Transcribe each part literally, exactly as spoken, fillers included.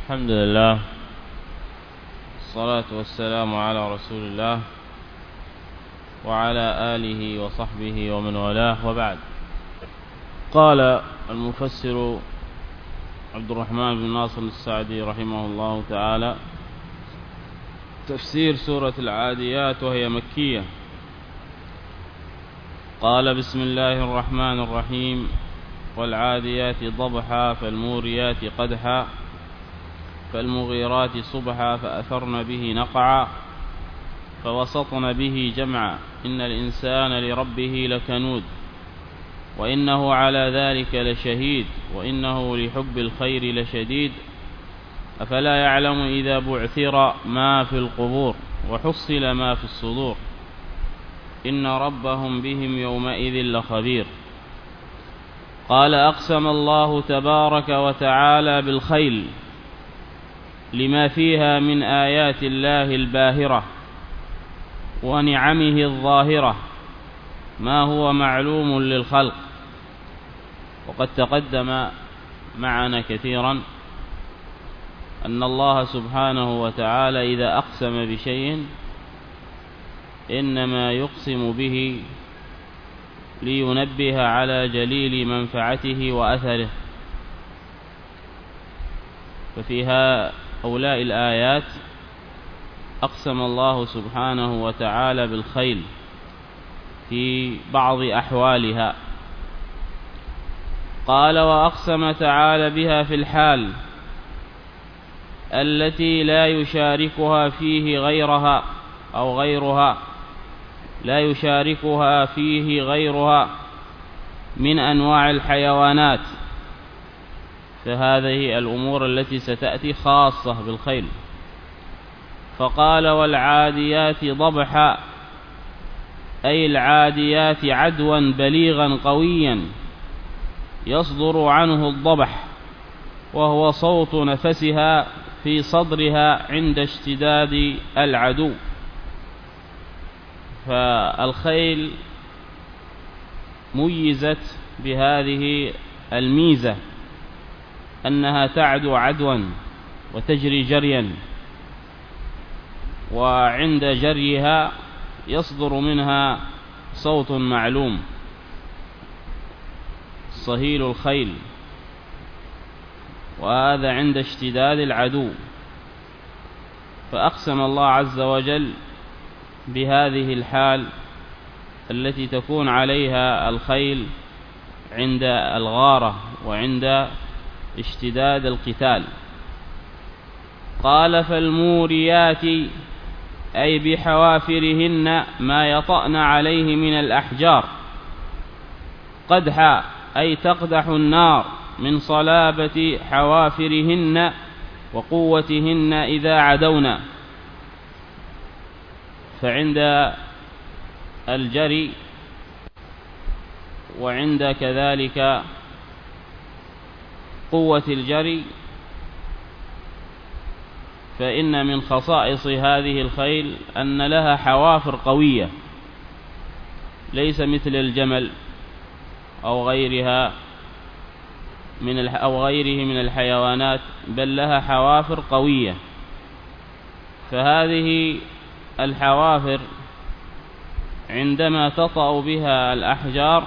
الحمد لله، الصلاة والسلام على رسول الله وعلى آله وصحبه ومن والاه، وبعد. قال المفسر عبد الرحمن بن ناصر السعدي رحمه الله تعالى: تفسير سورة العاديات وهي مكية. قال: بسم الله الرحمن الرحيم: والعاديات ضبحا فالموريات قدحا فالمغيرات صبحا فأثرن به نقعا فوسطن به جمعا إن الإنسان لربه لكنود وإنه على ذلك لشهيد وإنه لحب الخير لشديد أفلا يعلم إذا بعثر ما في القبور وحصل ما في الصدور إن ربهم بهم يومئذ لخبير. قال: أقسم الله تبارك وتعالى بالخيل لما فيها من آيات الله الباهرة ونعمه الظاهرة ما هو معلوم للخلق. وقد تقدم معنا كثيرا أن الله سبحانه وتعالى إذا أقسم بشيء إنما يقسم به لينبه على جليل منفعته وأثره. ففي هؤلاء الآيات أقسم الله سبحانه وتعالى بالخيل في بعض أحوالها. قال: وأقسم تعالى بها في الحال التي لا يشاركها فيه غيرها أو غيرها لا يشاركها فيه غيرها من أنواع الحيوانات، فهذه الأمور التي ستأتي خاصة بالخيل. فقال: والعاديات ضبحا، أي العاديات عدوا بليغا قويا يصدر عنه الضبح، وهو صوت نفسها في صدرها عند اشتداد العدو. فالخيل ميزت بهذه الميزة أنها تعدو عدوا وتجري جريا، وعند جريها يصدر منها صوت معلوم صهيل الخيل، وهذا عند اشتداد العدو. فأقسم الله عز وجل بهذه الحال التي تكون عليها الخيل عند الغارة وعند اشتداد القتال. قال: فالموريات، أي بحوافرهن ما يطأن عليه من الأحجار، قدحا، أي تقدح النار من صلابة حوافرهن وقوتهن إذا عدونا. فعند الجري وعند كذلك قوة الجري فإن من خصائص هذه الخيل أن لها حوافر قوية، ليس مثل الجمل أو غيرها من أو غيره من الحيوانات، بل لها حوافر قوية. فهذه الحوافر عندما تطأ بها الأحجار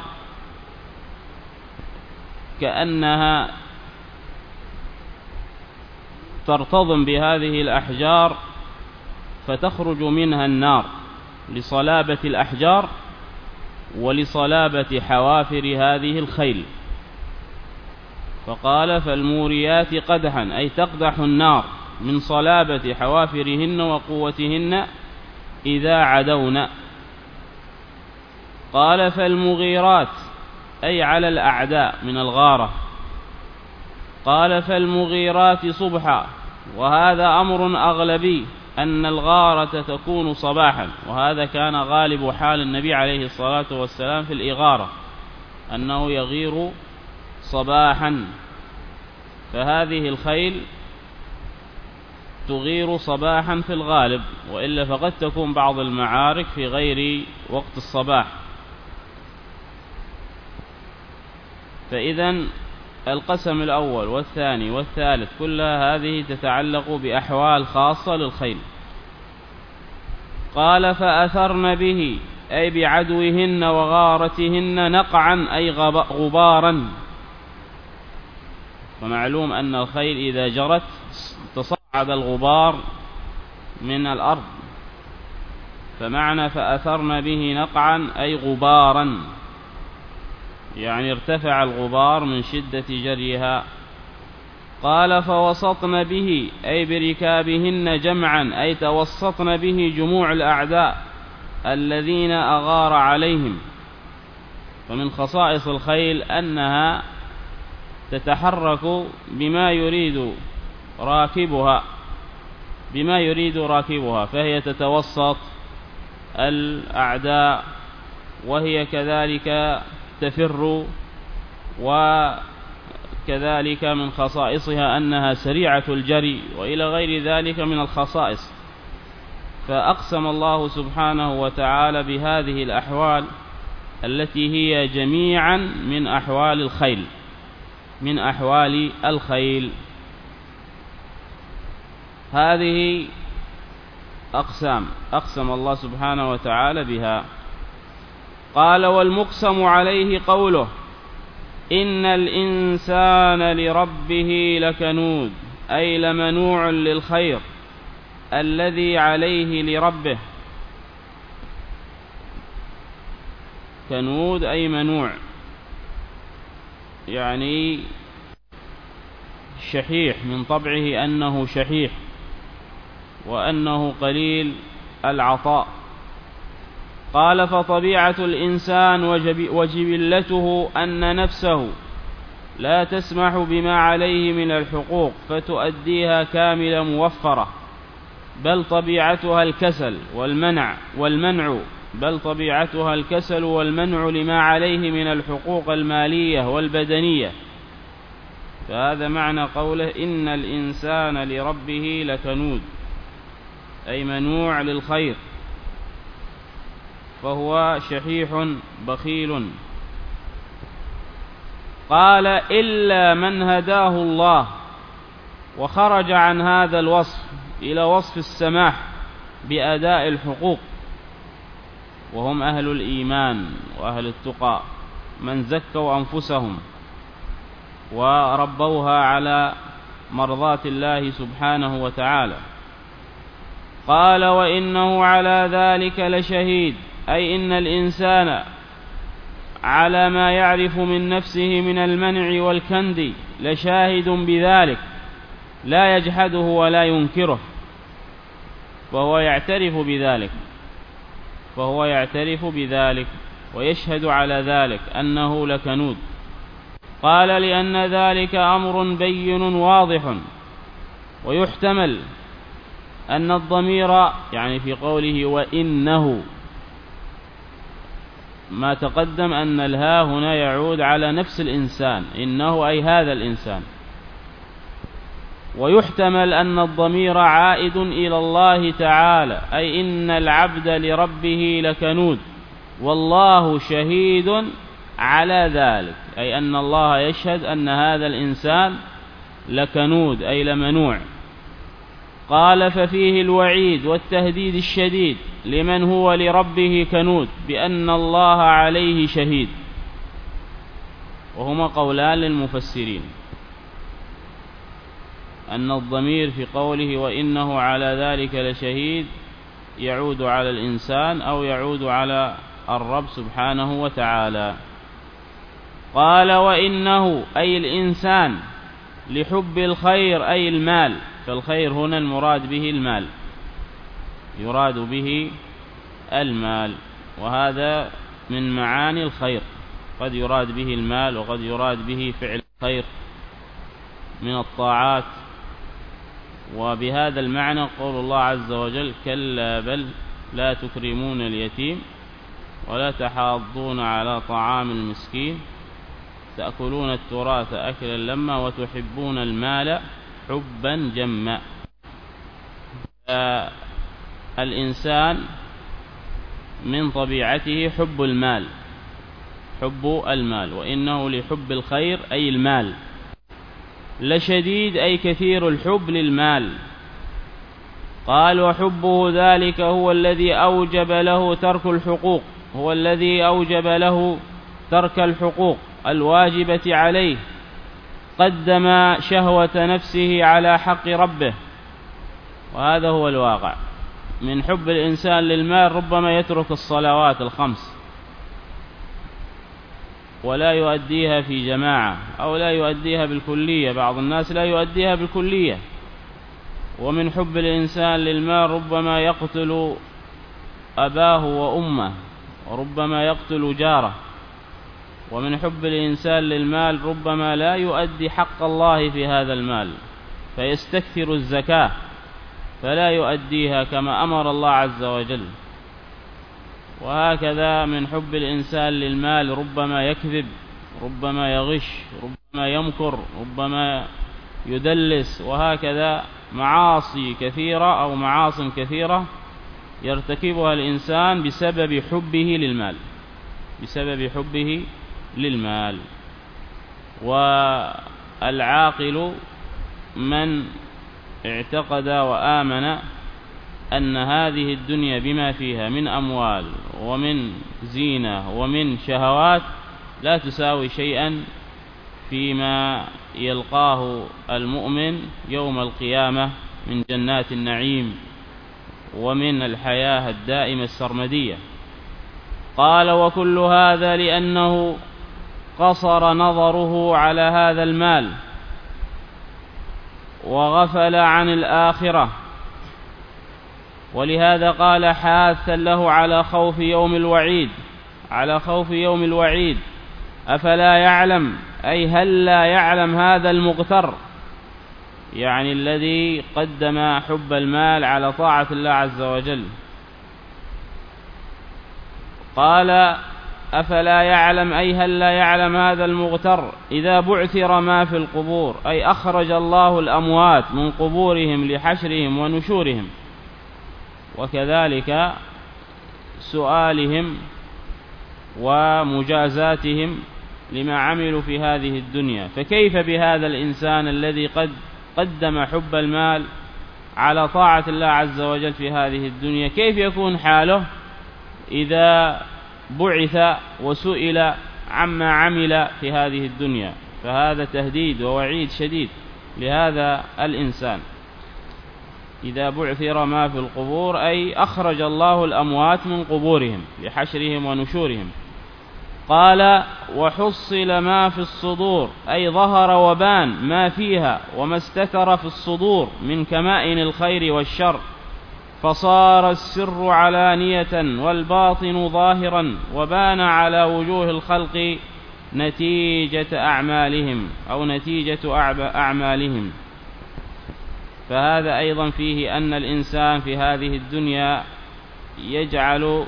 كأنها ترتضم بهذه الأحجار فتخرج منها النار لصلابة الأحجار ولصلابة حوافر هذه الخيل. فقال: فالموريات قدحا، أي تقدح النار من صلابة حوافرهن وقوتهن إذا عدونا. قال: فالمغيرات، أي على الأعداء من الغارة. قال: فالمغيرات صبحا، وهذا أمر أغلبي أن الغارة تكون صباحا، وهذا كان غالب حال النبي عليه الصلاة والسلام في الإغارة أنه يغير صباحا. فهذه الخيل تغير صباحا في الغالب، وإلا فقد تكون بعض المعارك في غير وقت الصباح. فإذن القسم الأول والثاني والثالث كلها هذه تتعلق بأحوال خاصة للخيل. قال فأثرن به أي بعدوهن وغارتهن نقعا أي غبارا. ومعلوم أن الخيل إذا جرت تصعد الغبار من الأرض، فمعنى فأثرن به نقعا أي غبارا، يعني ارتفع الغبار من شدة جريها. قال فوسطن به أي بركابهن جمعا أي توسطن به جموع الأعداء الذين أغار عليهم. فمن خصائص الخيل أنها تتحرك بما يريد راكبها بما يريد راكبها فهي تتوسط الأعداء، وهي كذلك تفر، وكذلك من خصائصها أنها سريعة الجري، وإلى غير ذلك من الخصائص. فأقسم الله سبحانه وتعالى بهذه الأحوال التي هي جميعا من أحوال الخيل من أحوال الخيل هذه أقسام أقسم الله سبحانه وتعالى بها. قال والمقسم عليه قوله إن الإنسان لربه لكنود أي لمنوع للخير الذي عليه لربه. كنود أي منوع، يعني شحيح، من طبعه أنه شحيح وأنه قليل العطاء. قال فطبيعة الإنسان وجبلته أن نفسه لا تسمح بما عليه من الحقوق فتؤديها كاملة موفرة، بل طبيعتها الكسل والمنع والمنع بل طبيعتها الكسل والمنع لما عليه من الحقوق المالية والبدنية. فهذا معنى قوله إن الإنسان لربه لكنود أي منوع للخير، فهو شحيح بخيل. قال إلا من هداه الله وخرج عن هذا الوصف إلى وصف السماح بأداء الحقوق، وهم أهل الإيمان وأهل التقى من زكوا أنفسهم وربوها على مرضاة الله سبحانه وتعالى. قال وإنه على ذلك لشهيد أي إن الإنسان على ما يعرف من نفسه من المنع والكند لشاهد بذلك لا يجحده ولا ينكره، فهو يعترف بذلك فهو يعترف بذلك ويشهد على ذلك أنه لكنود. قال لأن ذلك أمر بين واضح، ويحتمل أن الضمير يعني في قوله وإنه ما تقدم أن الها هنا يعود على نفس الإنسان، إنه أي هذا الإنسان، ويحتمل أن الضمير عائد إلى الله تعالى أي إن العبد لربه لكنود والله شهيد على ذلك، أي أن الله يشهد أن هذا الإنسان لكنود أي لمنوع. قال ففيه الوعيد والتهديد الشديد لمن هو لربه كنود بأن الله عليه شهيد، وهما قولان للمفسرين، أن الضمير في قوله وإنه على ذلك لشهيد يعود على الإنسان أو يعود على الرب سبحانه وتعالى. قال وإنه أي الإنسان لحب الخير أي المال، فالخير هنا المراد به المال، يراد به المال، وهذا من معاني الخير، قد يراد به المال وقد يراد به فعل الخير من الطاعات. وبهذا المعنى قول الله عز وجل كلا بل لا تكرمون اليتيم ولا تحاضون على طعام المسكين تأكلون التراث أكلا لما وتحبون المال حبا جما. الإنسان من طبيعته حب المال حب المال وإنه لحب الخير أي المال لشديد أي كثير الحب للمال. قال وحبه ذلك هو الذي أوجب له ترك الحقوق هو الذي أوجب له ترك الحقوق الواجبة عليه، قدم شهوة نفسه على حق ربه. وهذا هو الواقع من حب الإنسان للمال، ربما يترك الصلوات الخمس ولا يؤديها في جماعة أو لا يؤديها بالكلية، بعض الناس لا يؤديها بالكلية. ومن حب الإنسان للمال ربما يقتل أباه وأمه وربما يقتل جاره. ومن حب الإنسان للمال ربما لا يؤدي حق الله في هذا المال، فيستكثر الزكاة فلا يؤديها كما أمر الله عز وجل. وهكذا من حب الإنسان للمال ربما يكذب، ربما يغش، ربما يمكر، ربما يدلس، وهكذا معاصي كثيرة أو معاصٍ كثيرة يرتكبها الإنسان بسبب حبه للمال بسبب حبه للمال. والعاقل من اعتقد وآمن أن هذه الدنيا بما فيها من أموال ومن زينة ومن شهوات لا تساوي شيئا فيما يلقاه المؤمن يوم القيامة من جنات النعيم ومن الحياة الدائمة السرمدية. قال وكل هذا لأنه قصر نظره على هذا المال وغفل عن الآخرة، ولهذا قال حاثا له على خوف يوم الوعيد على خوف يوم الوعيد أفلا يعلم أي هل لا يعلم هذا المغتر، يعني الذي قدم حب المال على طاعة الله عز وجل. قال أفلا يعلم أي هل لا يعلم هذا المغتر إذا بعثر ما في القبور، أي أخرج الله الأموات من قبورهم لحشرهم ونشورهم، وكذلك سؤالهم ومجازاتهم لما عملوا في هذه الدنيا. فكيف بهذا الإنسان الذي قد قدم حب المال على طاعة الله عز وجل في هذه الدنيا، كيف يكون حاله إذا بعث وسئل عما عمل في هذه الدنيا؟ فهذا تهديد ووعيد شديد لهذا الإنسان. إذا بعثر ما في القبور أي أخرج الله الأموات من قبورهم لحشرهم ونشورهم. قال وحصل ما في الصدور أي ظهر وبان ما فيها وما استتر في الصدور من كمائن الخير والشر، فصار السر علانية والباطن ظاهرا، وبان على وجوه الخلق نتيجة أعمالهم أو نتيجة أعمالهم. فهذا أيضا فيه أن الإنسان في هذه الدنيا يجعل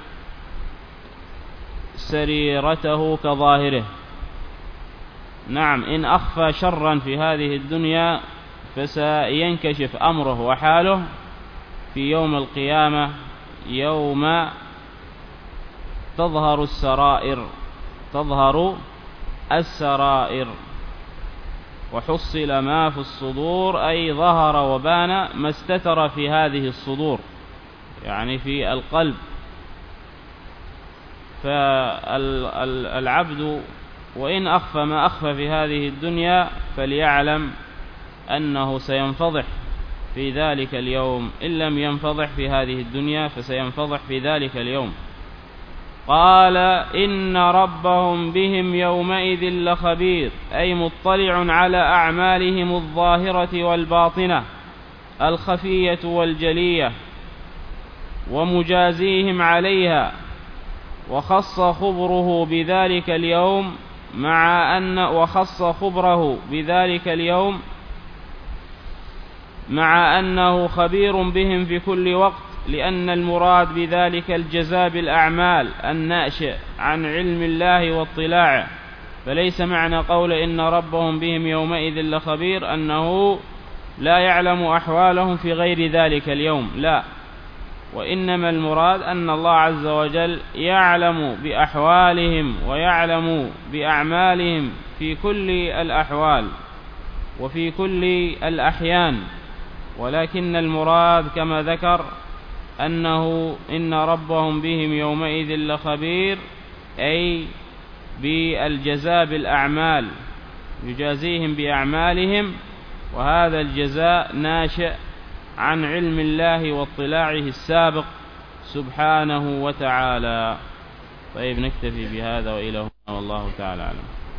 سريرته كظاهره. نعم، إن أخفى شرا في هذه الدنيا فسينكشف أمره وحاله في يوم القيامة، يوم تظهر السرائر تظهر السرائر. وحصل ما في الصدور أي ظهر وبان ما استتر في هذه الصدور، يعني في القلب. فالعبد وإن أخفى ما أخفى في هذه الدنيا فليعلم أنه سينفضح في ذلك اليوم، إن لم ينفضح في هذه الدنيا فسينفضح في ذلك اليوم. قال إن ربهم بهم يومئذ لخبير أي مطلع على أعمالهم الظاهرة والباطنة الخفية والجلية ومجازيهم عليها. وخص خبره بذلك اليوم مع أن وخص خبره بذلك اليوم مع أنه خبير بهم في كل وقت، لأن المراد بذلك الجزاء بالأعمال الناشئ عن علم الله واطلاعه. فليس معنى قول إن ربهم بهم يومئذ لخبير أنه لا يعلم أحوالهم في غير ذلك اليوم، لا، وإنما المراد أن الله عز وجل يعلم بأحوالهم ويعلم بأعمالهم في كل الأحوال، وفي كل الأحيان، ولكن المراد كما ذكر أنه إن ربهم بهم يومئذ لخبير، أي بالجزاء بالأعمال، يجازيهم بأعمالهم، وهذا الجزاء ناشئ عن علم الله واطلاعه السابق سبحانه وتعالى. طيب نكتفي بهذا وإلى هنا والله تعالى أعلم.